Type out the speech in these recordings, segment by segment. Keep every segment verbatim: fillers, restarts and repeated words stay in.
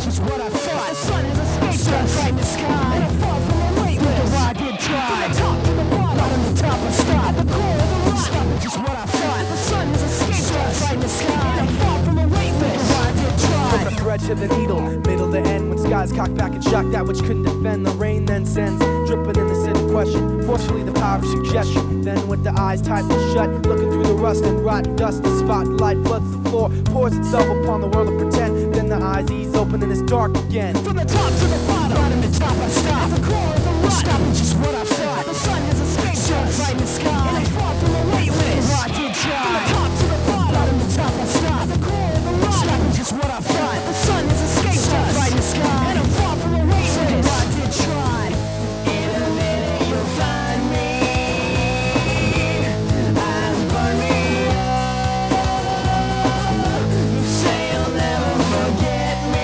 which is what I thought. The sun is escaped so bright in the sky, and I fall from a weightless. Look at where I did try. From the top to the bottom, bottom to top I stop. At the core of the rock, stop is just what I thought. The sun is escaped so bright in the sky, and I fall from a weightless. Look at where I did try. From the thread to the needle, middle to end, when skies cock back and shock that which couldn't defend. The rain then sends, dripping in the city question, forcefully the power of suggestion. Then with the eyes tightly shut, looking through the rust and rotten dust, the spotlight floods the floor, pours itself upon the world of pretend. Then the eyes ease open and it's dark again. From the top to the bottom, bottom to top I stop. At the core of the rock, stop is just what I thought. The sun has escaped so bright in the sky, and I fall from a weightless. Where I did try. From the top to the bottom, bottom to top I stop. At the core of the rock, stop is just what I thought. The sun has escaped so bright in the sky, and I fall from a weightless. Where I did try. In a minute you'll find me. Eyes burn me up. You say you'll never forget me,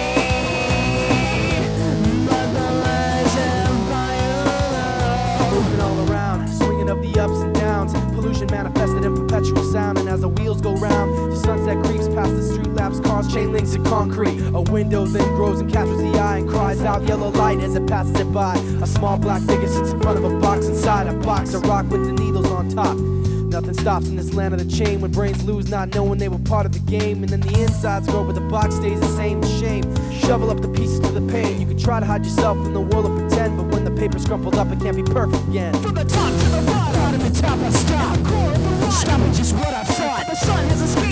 but the lies have violence. Moving all around, swinging of the ups and downs, pollution manifested in perpetual sound. And as the wheels go round, the sunset creeps past the street lamps, cars, chain links and concrete. A window then grows and captures the eye and cries out yellow light as it passes it by. A small black figure sits in front of a box, inside a box, a rock with the needles on top. Nothing stops in this land of the chain when brains lose not knowing they were part of the game. And then the insides grow but the box stays the same. The shame, shovel up the pieces to the pain. You can try to hide yourself in the world of pretend, but when the paper's crumpled up it can't be perfect again. From the top to the bottom, bottom to top I stop. At the core of the rock, stop is just what I thought. The sun has escaped